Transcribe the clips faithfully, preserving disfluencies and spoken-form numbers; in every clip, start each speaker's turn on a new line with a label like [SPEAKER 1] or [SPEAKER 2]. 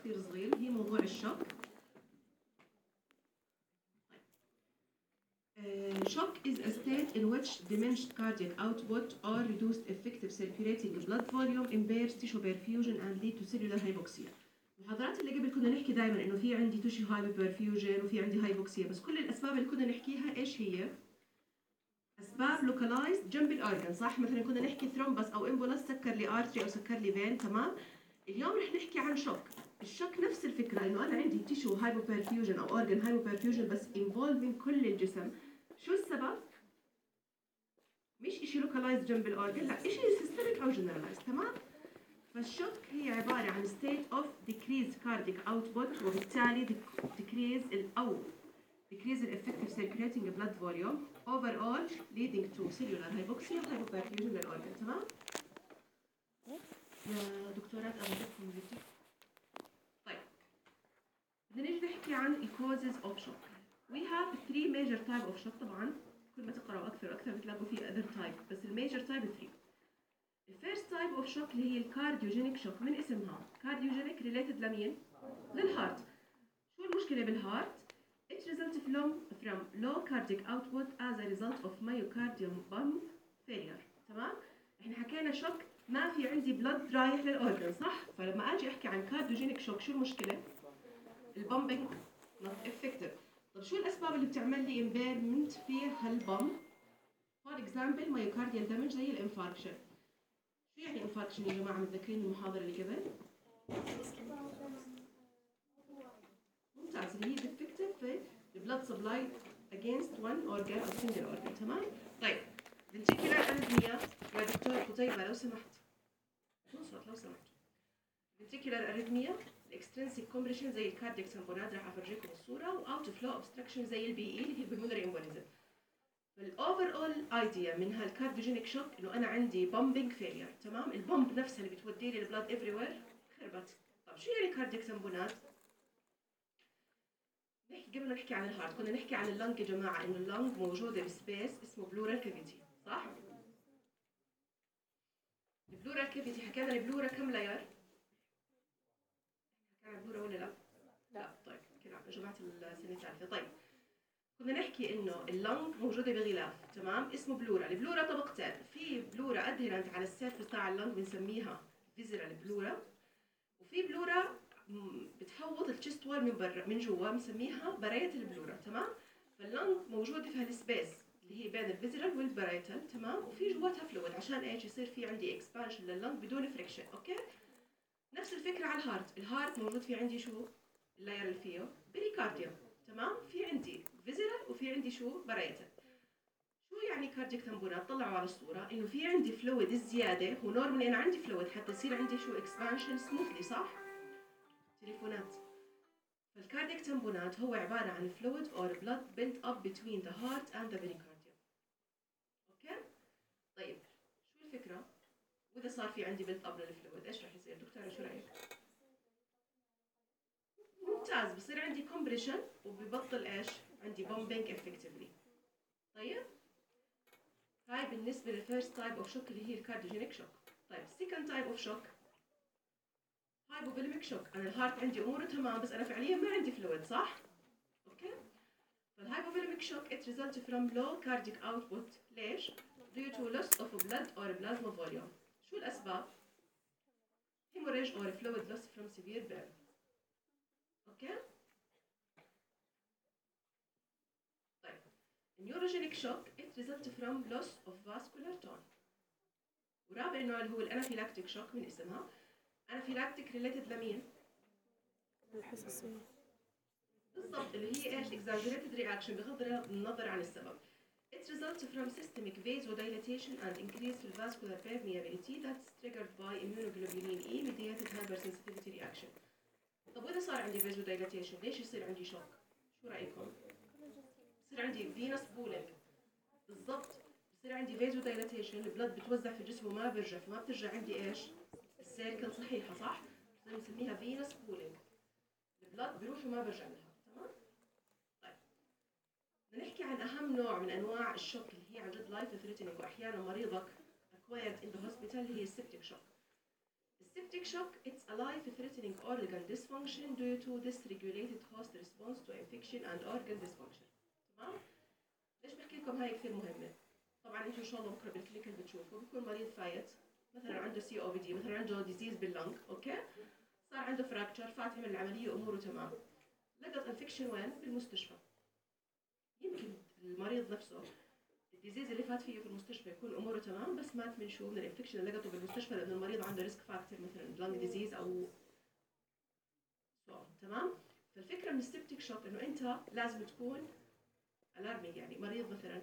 [SPEAKER 1] كثير صغير، هي موضوع الشوك. Uh, shock is a state in which diminished cardiac output or reduced effective circulating blood volume impairs tissue perfusion and lead to cellular hypoxia. المحاضرات اللي قبل كنا نحكي دائما انه في عندي tissue hyperperfusion وفي عندي hypoxia، بس كل الاسباب اللي كنا نحكيها ايش هي؟ اسباب localized جنب الاورجن، صح؟ مثلا كنا نحكي ثرومبس او امبولاس سكر لي ارتري او سكر لي فين، تمام؟ اليوم رح نحكي عن شوك. الشوك نفس الفكره، انه انا عندي تيشو هايبوبرفيوجن او اورجن هايبوبرفيوجن بس involving كل الجسم. شو السبب؟ مش اشي localized جنب الاورجن، لا اشي systemic او generalized، تمام؟ فالشوك هي عباره عن state of decreased cardiac output، وبالتالي decrease ال او decrease the effective circulating blood volume overall leading to cellular hypoxia hypoperfusion للأورجن، تمام؟ يا دكتورات أبغاكم جدي. طيب بدنا نيجي نحكي عن ال causes of shock. We have three major type of shock. طبعا كل ما تقرأوا أكثر وأكثر بتلاقوا فيه other type، بس ال major type three. ال first type of shock اللي هي ال cardiogenic shock، من اسمها cardiogenic related لمين؟ للهارت. شو المشكلة بالهارت؟ It results from, from low cardiac output as a result of myocardium pump failure. تمام؟ احنا حكينا شوك ما في عندي بلد رايح للأورجن، صح؟ فلما اجي احكي عن كارديوجينيك شوك شو المشكلة؟ البامبنج not effective. طيب شو الأسباب اللي بتعمل لي impairment في هالبامب؟ for example myocardial damage زي الانفاركشن. شو يعني انفاركشن يا جماعة؟ متذكرين المحاضرة اللي قبل؟ ممتاز، اللي هي defective في blood supply against one organ or single organ، تمام؟ طيب ventricular arrhythmia يا دكتور قتيبة لو سمحت نصرت لو سمحت. ventricular arrhythmia الاكسترنسيك كومبريشن زي الكاردياك سامبونات راح افرجيكم الصورة، واوت فلو اوبستراكشن زي البي اي اللي هي البلمونري امبوليزم. فالاوفر اول ايديا من هالكارديوجينيك شوك انه انا عندي بامبنج فيلير، تمام؟ البامب نفسها اللي بتودي لي البلاد افري وير خربت. طب شو يعني كاردياك سامبونات؟ نحكي قبل ما نحكي عن الهارت كنا نحكي عن اللنج يا جماعه، انه اللنج موجوده بسبيس اسمه بلورال كافيتي، صح؟ البلورال كافيتي حكينا البلورا كم لاير؟ حكينا البلورا ولا لا؟ لا طيب كده يا جماعه السنه الثالثه. طيب كنا نحكي انه اللنج موجوده بغلاف، تمام؟ اسمه بلورا. البلورا طبقتين، في بلورا ادهرنت على السيرفس تاع اللنج بنسميها فيزرال بلورا، وفي بلورا بتحوط الشيست وول من برا من جوا بنسميها براية البلورا، تمام؟ فاللنج موجوده في هالسبيس اللي هي بين الفيزرال والبرايتال، تمام؟ وفي جواتها فلويد عشان ايش؟ يصير في عندي اكسبانشن لللنج بدون فريكشن، اوكي؟ نفس الفكره على الهارت. الهارت موجود في عندي شو؟ اللاير اللي فيه بريكارديوم، تمام؟ في عندي فيزرال وفي عندي شو؟ برايتال. شو يعني كاردياك تمبونات؟ طلعوا على الصوره انه في عندي فلويد الزياده، ونورمالي انا عندي فلويد حتى يصير عندي شو؟ اكسبانشن سموثلي، صح؟ تليفونات. فالكاردياك تمبونات هو عبارة عن fluid or blood built up between the heart and the pericardium. اوكي؟ طيب شو الفكرة؟ وإذا صار في عندي built up للفلويد ايش راح يصير؟ دكتورة شو رأيك؟ ممتاز، بصير عندي compression وببطل ايش؟ عندي pumping effectively. طيب؟ هاي بالنسبة للفيرست تايب اوف شوك اللي هي الكارديوجينيك شوك. طيب second type of shock هايبوفوليميك شوك. انا الهارت عندي اموره تمام بس انا فعليا ما عندي فلويد، صح؟ اوكي؟ فالهايبوفوليميك شوك it results from low cardiac output. ليش؟ due to loss of blood or plasma volume. شو الأسباب؟ hemorrhage or fluid loss from severe burn. اوكي؟ طيب neurogenic shock it results from loss of vascular tone. ورابع نوع اللي هو الانافيلاكتيك شوك من اسمها. انافيلاكتيك related لمين؟
[SPEAKER 2] الحساسية
[SPEAKER 1] بالضبط، اللي هي ايش؟ exaggerated reaction بغض النظر عن السبب. It results from systemic vasodilatation and increased vascular permeability that's triggered by immunoglobulin E mediated hypersensitivity reaction. طب وإذا صار عندي vasodilatation ليش يصير عندي شوك؟ شو رأيكم؟ بصير عندي venous pooling. بالضبط، بصير عندي vasodilatation، البلد بتوزع في الجسم وما برجع، فما بترجع عندي ايش؟ السيركل صحيحة، صح؟ بنسميها venous pooling. البلد بيروح وما برجع لها، تمام؟ طيب بدنا نحكي عن أهم نوع من أنواع الشوك اللي هي عن جد لايف ثريتنينج وأحيانا مريضك acquired in the hospital اللي هي السبتيك شوك. Septic shock, it's a life-threatening organ dysfunction due to dysregulated host response to infection and organ dysfunction. تمام؟ ليش بحكي لكم هاي كثير مهمة؟ طبعا انتم ان شاء الله بكره بالكلينيكال بتشوفوا بيكون مريض فايت مثلا عنده سي او بي دي، مثلا عنده ديزيز باللنج، اوكي؟ صار عنده فراكتشر، فات عمل العملية اموره تمام. لقط انفكشن وين؟ بالمستشفى. يمكن المريض نفسه الديزيز اللي فات فيه في المستشفى يكون اموره تمام، بس مات من شو؟ من الانفكشن اللي لقطه بالمستشفى، لانه المريض عنده ريسك فاكتور مثلا لانج ديزيز او سو. تمام؟ فالفكره من السبتيك شوك انه انت لازم تكون الارمينج، يعني مريض مثلا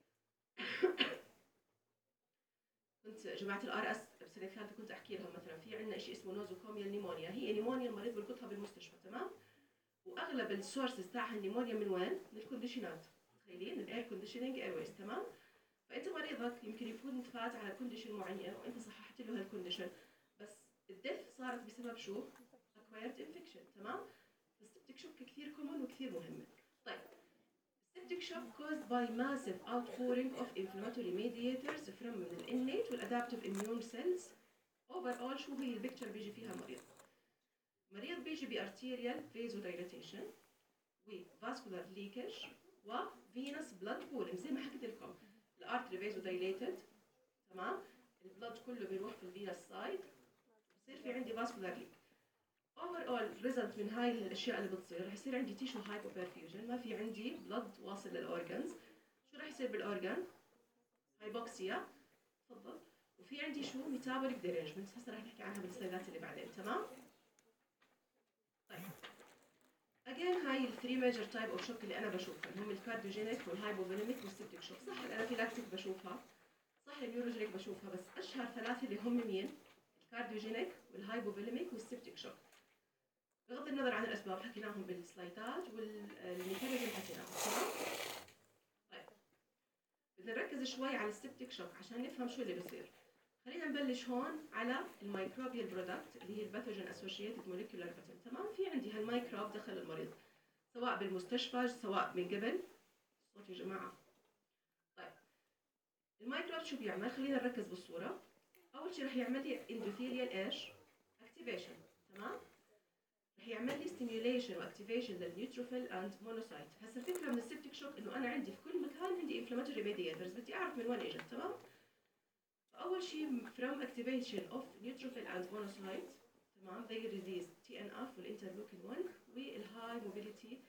[SPEAKER 1] كنت جماعه الار اس بسنه ثالثه كنت احكي لهم مثلا في عندنا شيء اسمه نوزوكوميال نيمونيا، هي نيمونيا المريض بيلقطها بالمستشفى. تمام؟ واغلب السورسز تاعها النيمونيا من وين؟ من الكونديشنات. تخيلين الاير كونديشننج اير ويز. تمام؟ فانت مريضك يمكن يكون فات على كونديشن معين وانت صححت له هالكونديشن، بس الدث صارت بسبب شو؟ اكوايرد انفكشن. تمام؟ السبتيك شوك كثير كومن وكثير مهمه. طيب septic shock caused by massive outpouring of inflammatory mediators from the innate والadaptive immune cells. overall شو هي البيكتشر بيجي فيها المريض؟ مريض بيجي بارتيريال vasodilatation وفاسكولار ليكج وفينس بلاد بولينج. زي ما حكيت لكم الارتري فازودايليتد، تمام؟ البلاد كله بيروح في الفينس سايد، بصير في عندي فاسكولار ليك. اوفر اول ريزلت من هاي الاشياء اللي بتصير رح يصير عندي تيشو هايبو بيرفيوجن، ما في عندي بلد واصل للاورجنز. شو رح يصير بالاورجن؟ هايبوكسيا. تفضل. وفي عندي شو؟ ميتابوليك ديرينجمنت، هسه رح نحكي عنها بالسلايدات اللي بعدين. تمام؟ طيب اجين هاي الثري ميجر تايب اوف شوك اللي انا بشوفها هم الكارديوجينيك والهايبوفوليميك والسبتيك شوك. صح الانافيلاكتيك بشوفها، صح النيوروجينيك بشوفها، بس اشهر ثلاثه اللي هم مين؟ الكارديوجينيك والهايبوفوليميك والسبتيك شوك. بغض النظر عن الاسباب حكيناهم بالسلايدات والميكانيزم حكيناهم. تمام؟ طيب بدنا نركز شوي على السبتيك شوك عشان نفهم شو اللي بصير. خلينا نبلش هون على الميكروبيال برودكت اللي هي الباثوجين اسوشيتد موليكيولار باترن. تمام؟ في عندي هالميكروب دخل المريض سواء بالمستشفى سواء من قبل. صوت يا جماعه. طيب الميكروب شو بيعمل؟ خلينا نركز بالصوره. اول شيء رح يعمل لي اندوثيليال ايش؟ اكتيفيشن. تمام؟ رح يعمل لي ستيميوليشن واكتيفيشن للنيوتروفيل اند مونوسايت. هسه الفكره من السبتيك شوك انه انا عندي في كل مكان عندي انفلاماتوري ميدياتورز، بدي اعرف من وين اجت. تمام؟ فاول شيء from activation of neutrophil and monocytes. تمام؟ they release تي إن إف والانترلوكين واحد والهاي موبيليتي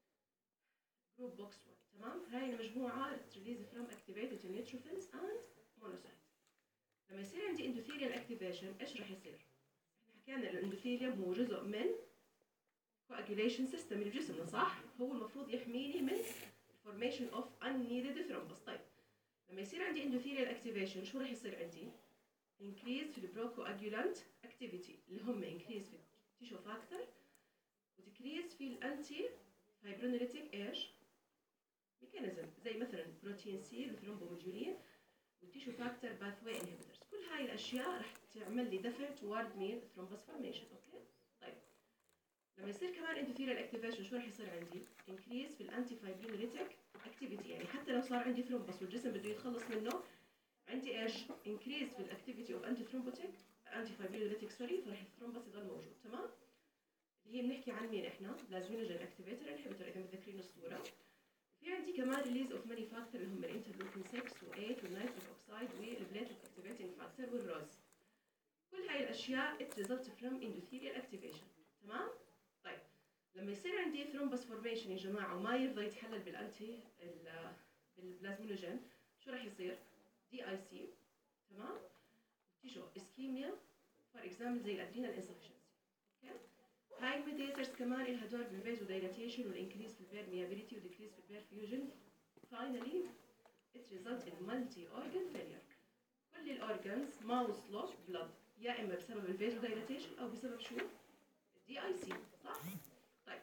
[SPEAKER 1] جروب بوكس واحد. تمام؟ هاي المجموعه release from activated neutrophils and monocytes. لما يصير عندي اندوثيليال اكتيفيشن ايش رح يصير؟ احنا حكينا الاندوثيليوم هو جزء من coagulation system اللي بجسمنا، صح؟ هو المفروض يحميني من formation of unneeded thrombus. طيب لما يصير عندي endothelial activation شو رح يصير عندي؟ increase في البروكواجولانت activity اللي هم increase في التيشو فاكتور وديكريز في الانتي فايبرونيليتيك ايش؟ ميكانيزم زي مثلا بروتين سي الثرومبوموديولين والتيشو فاكتور باثواي انهبيتورز. كل هاي الاشياء رح تعمل لي دفع توارد مين؟ ثرومبس فورميشن. اوكي؟ طيب لما يصير كمان اندوثيليال اكتيفيشن شو رح يصير عندي؟ انكريز في الانتي فايبرينوليتيك اكتيفيتي، يعني حتى لو صار عندي ثرومبس والجسم بده يتخلص منه عندي ايش؟ انكريز في الاكتيفيتي اوف انتي ثرومبوتيك انتي فايبرينوليتيك سوري، فرح الثرومبس يضل موجود. تمام؟ اللي هي بنحكي عن مين احنا؟ بلازمينوجين اكتيفيتور انهبيتور اذا متذكرين الصوره. في عندي كمان ريليز اوف ماني فاكتور اللي هم الانترلوكين ستة و8 والنيتريك اوكسايد والبليتلت اكتيفيتنج فاكتور والروز. كل هاي الاشياء it result from endothelial activation. تمام؟ طيب لما يصير عندي ثرومبس فورميشن يا جماعه وما يرضى يتحلل بالانتي بالبلازمينوجين شو راح يصير؟ دي اي سي. تمام؟ تيشو اسكيميا فور اكزامبل زي الادرينال انسفشنسي. اوكي؟ هاي الميديترز كمان لها دور بالفيزو دايلاتيشن والانكريز في البيرميابيليتي وديكريز في البيرفيوجن. فاينلي it results in multi organ failure. كل الاورجنز ما وصلوا بلد يا اما بسبب الفيزو دايلاتيشن او بسبب شو؟ الدي اي سي. صح؟ طيب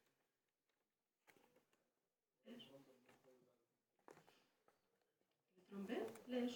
[SPEAKER 1] ايش؟ الثرومبين ليش؟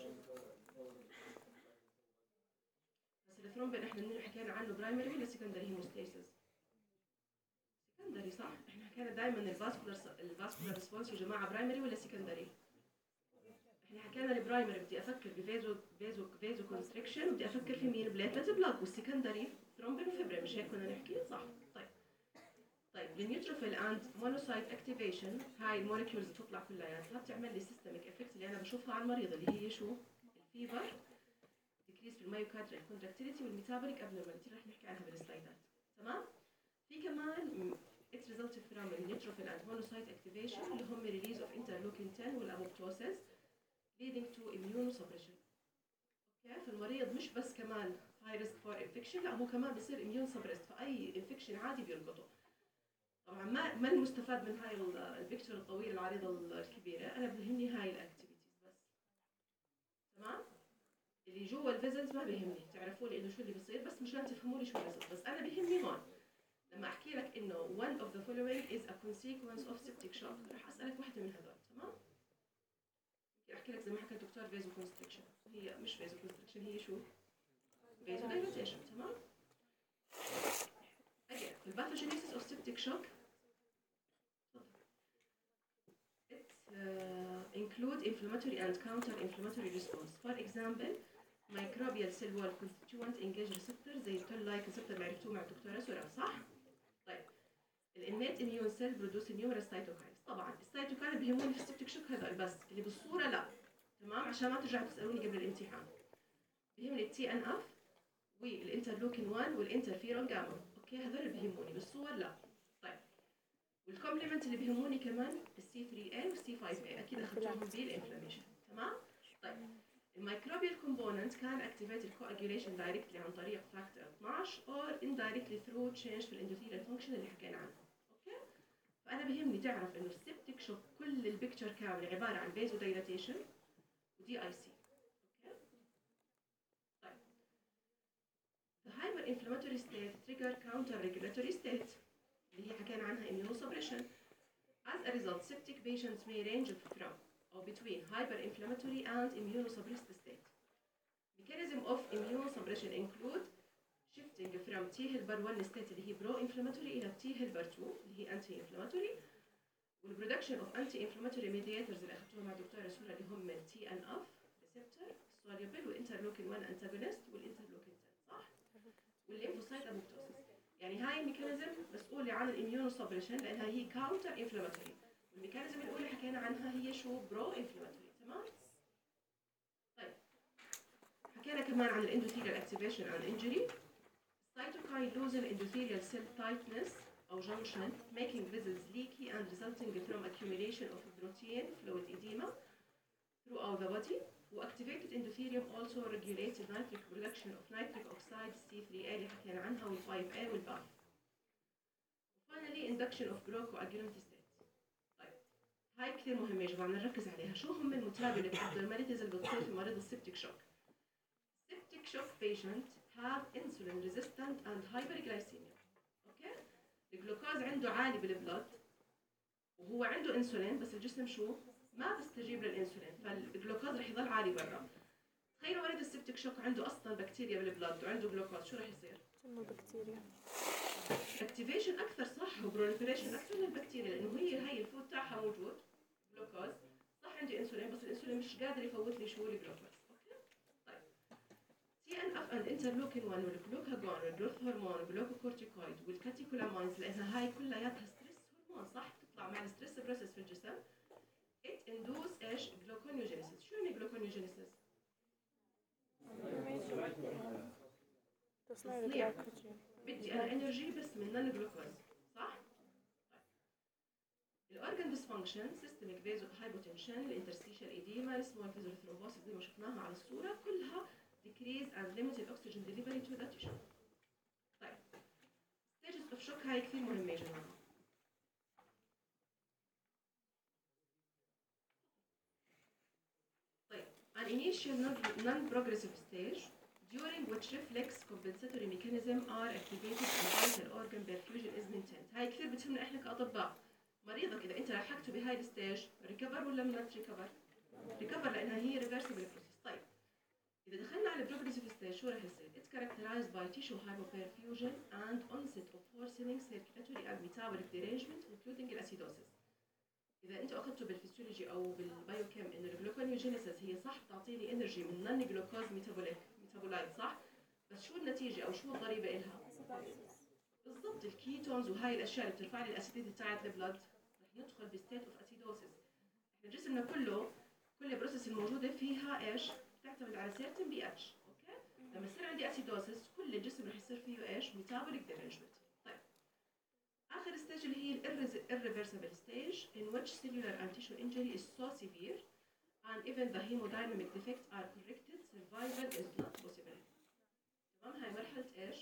[SPEAKER 1] بس الثرومبين احنا حكينا عنه برايمري ولا سكندري هيموستاسيس؟ سكندري صح؟ احنا حكينا دائما الفاسكولار الفاسكولار ريسبونس يا جماعه برايمري ولا سكندري؟ احنا حكينا البرايمري بدي افكر بفيزو فيزو فيزو كونستريكشن، وبدي افكر في مين؟ بليتلز بلاك، والسكندري ثرومبين وفيبرين، مش هيك كنا نحكي؟ صح. طيب طيب النيوتروفيل اند مونوسايت اكتيفيشن، هاي المولكيولز بتطلع كلياتها بتعمل لي سيستميك افكت اللي انا بشوفها على المريض، اللي هي شو؟ الفيبر، ديكريس في المايوكارديال كونتراكتيليتي، والميتابوليك ابنورماليتي، رح نحكي عنها بالسلايدات. تمام؟ في كمان it resulted from neutrophil and monocyte activation اللي هم release of interleukin ten والابوبتوسيس leading to immunosuppression. اوكي، فالمريض مش بس كمان high risk for infection، لا هو كمان بصير immune suppressed، فاي infection عادي بيلقطه. طبعا ما ما المستفاد من هاي البيكتشر الطويله العريضه الكبيره، انا بهمني هاي الاكتيفيتيز بس. تمام؟ اللي جوا الفيزلز ما بيهمني، تعرفوا لي انه شو اللي بصير، بس مشان تفهموا لي شو اللي بصير. بس انا بيهمني هون لما احكي لك انه one of the following is a consequence of septic shock، رح اسالك واحده من هذول. تمام؟ بدي احكي لك زي ما حكى الدكتور فيزو كونستريكشن، هي مش فيزو كونستريكشن، هي شو؟ فيزو دايلاتيشن. تمام؟ اجي الباثوجينيسيس اوف septic shock it uh, include inflammatory and counter-inflammatory response. For example, microbial cell wall constituent engage receptor زي التول لايك receptor اللي عرفتوه مع الدكتوره سورا، صح؟ طيب الانيت اميون سيل برودوس نيومرس سايتوكاينز. طبعا السايتوكاين بيهموني في السبتيك شوك هذول بس، اللي بالصوره لا. تمام؟ عشان ما ترجعوا تسالوني قبل الامتحان. بيهمني التي ان اف والانترلوكين واحد والانترفيرون جاما. اوكي، هذول بيهموني بالصور لا. طيب والكومبلمنت اللي بيهموني كمان السي ثري اي والسي فايف اي، اكيد اخذتوهم بالانفلاميشن. تمام؟ طيب الميكروبيال كومبوننت كان اكتيفيت الكواجيوليشن دايركتلي عن طريق فاكتور اثناشر اور اندايركتلي ثرو تشينج في الاندوثيليال فانكشن اللي حكينا عنه. اوكي؟ فانا بهمني تعرف انه السبتيك شوك كل البيكتشر كامله عباره عن فيزو دايلاتيشن ودي اي سي. اوكي؟ طيب the hyperinflammatory state trigger counter regulatory state اللي هي حكينا عنها immunosuppression. As a result, septic patients may range from or between hyperinflammatory and immunosuppressed state. Mechanism of immunosuppression include shifting from T helper one state اللي هي pro-inflammatory إلى T helper two اللي هي anti-inflammatory، والproduction of anti-inflammatory mediators اللي أخذتوها مع دكتورة سورة اللي هم ال تي إن إف receptor soluble والinterleukin one antagonist والinterleukin ten، صح؟ والليمفوسايت apoptosis. يعني هاي الميكانيزم مسؤولة عن الاميونوسبريشن لأنها هي كاونتر انفلاماتوري، والميكانيزم الأولى حكينا عنها هي شو؟ برو انفلاماتوري. تمام؟ طيب حكينا كمان عن الاندوثيليال اكتيفيشن اند انجري. cytokine losing endothelial cell tightness أو junction making vessels leaky and resulting from accumulation of protein fluid edema throughout the body. وactivated endothelium also regulates nitric production of nitric oxide سي ثري اي اللي حكينا عنها وال فايف اي والباف. finally induction of glucoagglutinate state. طيب هاي كثير مهمة يا جماعة نركز عليها. شو هم المتابلة abnormalities اللي بتصير في مريض السبتيك شوك؟ septic shock patient have insulin resistant and hyperglycemia. اوكي؟ الجلوكوز عنده عالي بالبلد وهو عنده انسولين، بس الجسم شو؟ ما بيستجيب للانسولين، فالجلوكوز رح يضل عالي برا. تخيلوا مريض السبتيك شوك عنده اصلا بكتيريا بالبلد وعنده جلوكوز، شو رح يصير؟
[SPEAKER 2] تنمو بكتيريا.
[SPEAKER 1] اكتيفيشن اكثر، صح، وبروليفريشن اكثر للبكتيريا، لانه هي هي الفود تاعها موجود جلوكوز، صح عندي انسولين بس الانسولين مش قادر يفوت لي شو الجلوكوز. اوكي؟ طيب تي ان اف اند انترلوكين واحد والجلوكاجون والجروث هرمون والجلوكوكورتيكويد والكاتيكولامينز، لانها هاي كلياتها ستريس هرمون، صح، تطلع مع الستريس بروسيس في الجسم. it induce ايش؟ جلوكونيوجينيسيس. شو يعني جلوكونيوجينيسيس؟
[SPEAKER 2] تصنيع
[SPEAKER 1] تصنيع.
[SPEAKER 2] الجلايكوجين.
[SPEAKER 1] بدي انا انرجي بس من نون جلوكوز، صح؟ الاورجن ديسفانكشن، سيستميك فيزو هايبوتنشن، الانترستيشال ايديما، السمول فيزول ثرومبوسيس زي ما شفناها على الصوره، كلها decrease and limited oxygen delivery to the tissue. طيب stages of shock هاي كثير مهمه يا جماعه. طيب an initial non-progressive stage during which reflex compensatory mechanism are activated and vital organ perfusion is maintained. هاي كثير بتهمنا احنا كاطباء. مريضك اذا انت لحقته بهاي الستيج ريكفر ولا ما ريكفر؟ ريكفر لانها هي ريفرسبل بروسيس. طيب اذا دخلنا على البروجريسيف ستيج شو راح يصير؟ It's characterized by tissue hypoperfusion and onset of worsening circulatory and metabolic derangement including acidosis. اذا انتوا اخذتوا بالفسيولوجي او بالبايوكيم انه الجلوكونيوجينيسيس هي صح بتعطيني انرجي من نون جلوكوز ميتابوليك ميتابولايت صح، بس شو النتيجه او شو الضريبه إلها؟ بالضبط الكيتونز وهاي الاشياء اللي بترفع لي الاسيديتي تاعت البلد رح يدخل بستيت اوف اسيدوسيس. احنا جسمنا كله كل البروسيس الموجوده فيها ايش؟ بتعتمد على سيرتن بي اتش، اوكي؟ لما يصير عندي اسيدوسيس كل الجسم رح يصير فيه ايش؟ ميتابوليك ديرنجمنت. طيب اخر ستيج اللي هي الirreversible stage in which cellular and tissue injury is so severe and even the hemodynamic defects are corrected survival is not possible. تمام هاي مرحله ايش؟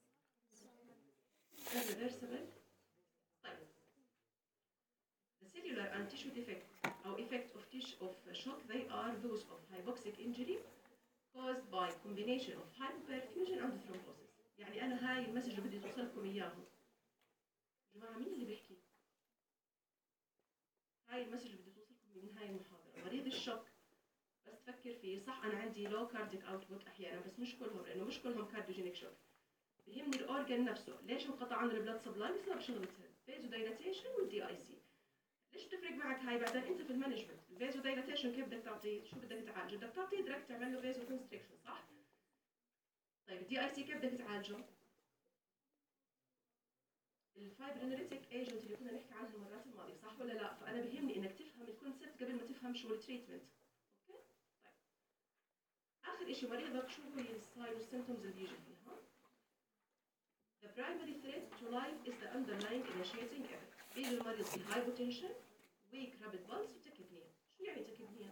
[SPEAKER 1] irreversible. طيب the cellular and tissue defect or effect of tissue of shock they are those of hypoxic injury caused by combination of hypoperfusion and thrombosis. يعني انا هاي المسج اللي بدي توصلكم اياهم يا جماعه، مين اللي بيحكي؟ هاي المسج اللي بدي توصلكم من هاي المحاضره. مريض الشوك بس تفكر فيه صح، انا عندي لو كارديك اوتبوت احيانا بس مش كلهم، لانه مش كلهم كارديوجينيك شوك. بيهمني الاورجن نفسه، ليش انقطع عنه البلد سبلاي؟ بسبب شغلتها فيزو دايلاتيشن والدي اي سي. ليش تفرق معك هاي بعدين انت في المانجمنت؟ الفيزو دايلاتيشن كيف بدك تعطيه؟ شو بدك تعالجه؟ بدك تعطيه دايركت تعمل له فيزو كونستريكشن صح؟ طيب الدي اي سي كيف بدك تعالجه؟ الفايبرينوليتيك ايجنت اللي كنا نحكي عنها المرات الماضيه صح ولا لا؟ فانا بهمني انك تفهم الكونسبت قبل ما تفهم شو التريتمنت. اوكي؟ طيب اخر شيء مريضك شو هي الساين والسيمبتومز اللي بيجي فيها؟ The primary threat to life is the underlying initiating event. بيجي المريض في hypotension, weak rapid pulse وتكبنيا. شو يعني تكبنيا؟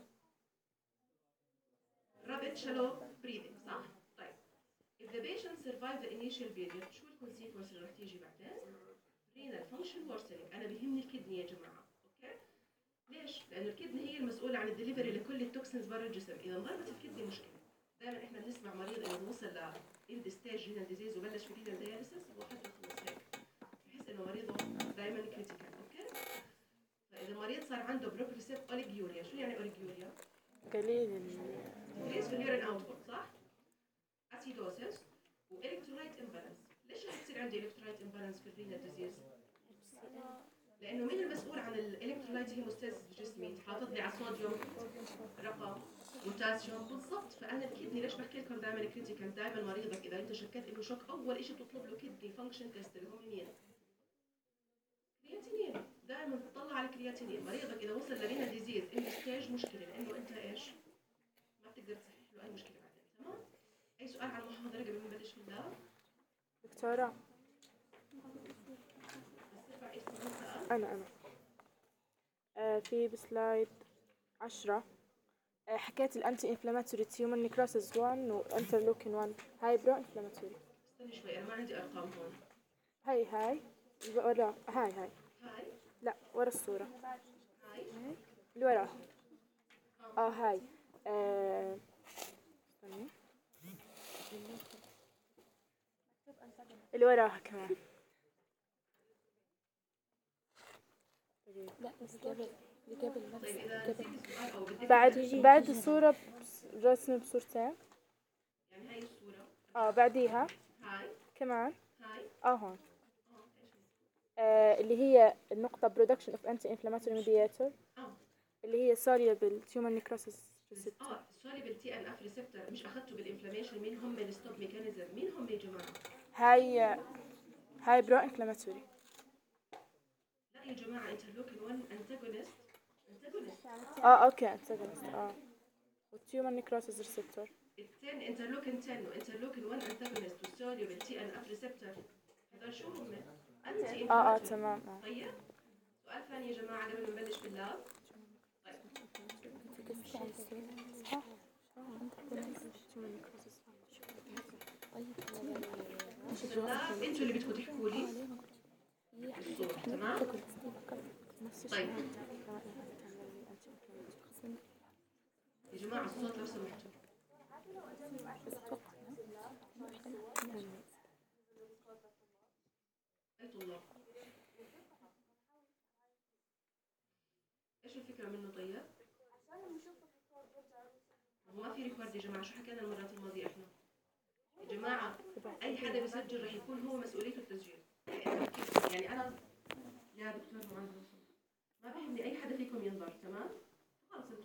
[SPEAKER 1] rapid shallow breathing صح؟ طيب if the patient survive the initial period شو الكونسيكونس اللي رح تيجي بعدين؟ renal function worsening. انا بيهمني الكدني يا جماعه، اوكي؟ ليش؟ لانه الكدني هي المسؤوله عن الدليفري لكل التوكسينز برا الجسم، اذا انضربت الكدني مشكله. دائما احنا بنسمع مريض انه وصل ل اند ستيج رينال ديزيز وبلش في رينال دياليسيس وحتى خلص هيك، بحس انه مريضه دائما كريتيكال، اوكي؟ فاذا المريض صار عنده بروجريسيف اوليجيوريا، شو يعني اوليجيوريا؟
[SPEAKER 2] قليل
[SPEAKER 1] انكريز في اليورين اوتبوت صح؟ اسيدوسيس والكترولايت امبالانس. ليش رح يصير عندي الكترولايت امبالانس في الرينال ديزيز؟ لانه مين المسؤول عن الالكترولايت هيموستاسيس بجسمي؟ تحافظ لي على الصوديوم رقم بوتاسيوم بالضبط. فانا الكدني ليش بحكي لكم دائما كريتيكال؟ دائما مريضك اذا انت شكيت انه شوك اول شيء بتطلب له كدني فانكشن تيست اللي هم مين؟ كرياتينين. دائما بتطلع على الكرياتينين. مريضك اذا وصل لرينا ديزيز انه ستيج مشكله، لانه انت ايش؟ ما بتقدر تصحح له اي مشكله بعدين. تمام؟ اي سؤال على المحاضره قبل ما نبلش في اللاب؟
[SPEAKER 2] دكتورة؟ أنا أنا آه في بسلايد عشرة آه حكيت الأنتي إنفلاماتوري تيومر نيكروسيس واحد وإنترلوكين واحد، هاي برو إنفلاماتوري.
[SPEAKER 1] استني شوي انا ما عندي ارقام هون.
[SPEAKER 2] هاي هاي ورا هاي هاي
[SPEAKER 1] هاي
[SPEAKER 2] لا ورا الصورة
[SPEAKER 1] هاي
[SPEAKER 2] اللي وراها. اه هاي آه استني اللي وراها كمان.
[SPEAKER 3] لا بس قبل اللي قبل نفس
[SPEAKER 1] طيب اذا نسيت السؤال او بدك
[SPEAKER 2] بعد بعد الصورة بس- رسم بصورتين.
[SPEAKER 1] يعني هاي الصوره
[SPEAKER 2] اه بعديها
[SPEAKER 1] هاي
[SPEAKER 2] كمان
[SPEAKER 1] هاي
[SPEAKER 2] اه هون
[SPEAKER 1] اه ايش
[SPEAKER 2] آه اللي هي النقطة production of anti-inflammatory mediator
[SPEAKER 1] اه
[SPEAKER 2] اللي هي soluble tumor necrosis receptor.
[SPEAKER 1] اه سوري بالتي ان اف ريسبتور مش اخذته بالانفلاميشن. مين هم الستوب ميكانيزم؟ مين هم يا جماعه؟
[SPEAKER 2] هاي هاي برو inflammatory.
[SPEAKER 1] لا يا جماعه انترلوكين واحد انتاجونست انتاجونست
[SPEAKER 2] اه اوكي antagonist اه والtumor necrosis receptor.
[SPEAKER 1] التن انترلوكين عشرة وانترلوكين واحد انتاجونست والسوري بالتي ان اف ريسبتور هذول شو هم؟ انتي
[SPEAKER 2] اه اه تمام اه
[SPEAKER 1] طيب سؤال ثاني يا جماعه قبل ما نبلش باللاب. طيب باللاب انتوا اللي بدكم تحكوا لي الصوت. تمام؟ طيب يا جماعه الصوت لو سمحتوا. اي طلاب ايش الفكره منه؟ طيب هو ما في ريكورد يا جماعه. شو حكينا المرات الماضيه احنا يا جماعه؟ اي حدا بيسجل رح يكون هو مسؤوليته التسجيل. يعني انا يا دكتور ما عنده ما بهمني اي حدا فيكم ينظر، تمام؟ خلص